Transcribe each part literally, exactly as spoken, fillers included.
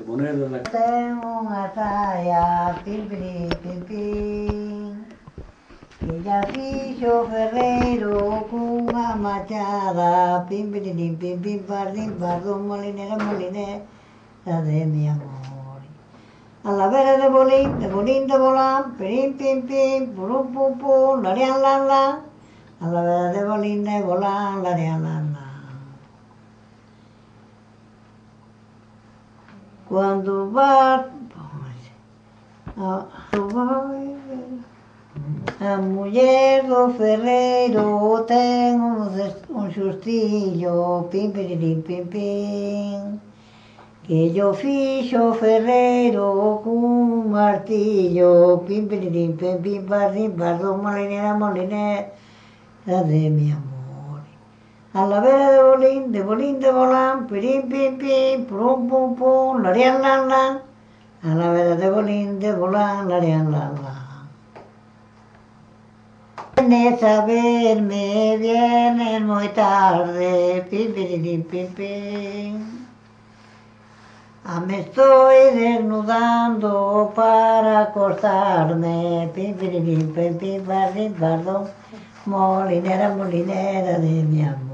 poner de la... Tengo una talla, pim, pim, pim, pim, que ya fixo ferreiro cunha machada, pim, pim, pim, pim, pim, pardín, pardón, molinera, molinera de mi amor. A la vera de bolín, de bolín de volán, pirim, pim, pim, purum, pum, pum, larian, lan, lan, a la vera de bolín de volán, larian, lan, lan. Quando vai a, a muller do ferreiro ten un, un xustillo, pim, piririm, pim, pim, que yo fixo ferreiro cun martillo, pim, piririm, pim, pim, pardín, pardón, molinera, molinera de mi amor. A la vera de bolín, de bolín de volán, pirim, pim, pim, purum, pum, pum, larian, lan, lan, a la vera de bolín de volán, larian, lan, lan. Vienes a verme, vienes muy tarde, pim, piririm, pim, pim. Ah, me estoy desnudando para acostarme, pim, piririm, pim, pim, pardín, pardón, molinera, molinera de mi amor.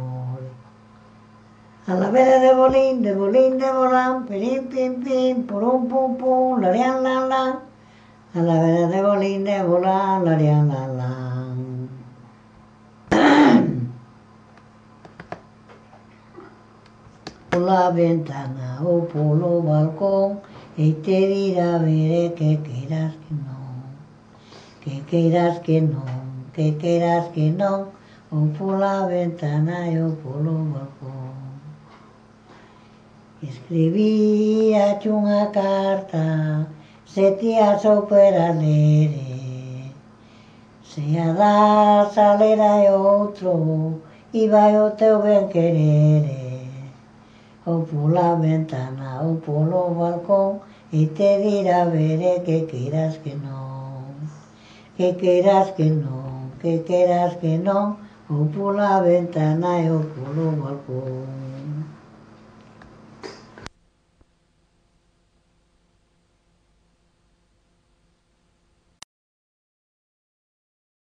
A la vera de bolín, de bolín de volán, pirim, pim, pim, purum, pum, pum, larian, lan, lan, a la vera de bolín de volán, larian, lan, lan. Por la ventana o por el balcón y te dirá, veré que quieras que no, que quieras que no, que quieras que no, o por la ventana o por el balcón. Escribí a unha carta, se ti a soupera lere, se a das a lera e outro, iba o teu ben querere. Ou pola ventana ou polo balcón e te dirá, veré que queiras que non, que queiras que non, que queiras que non, ou pola ventana ou polo balcón.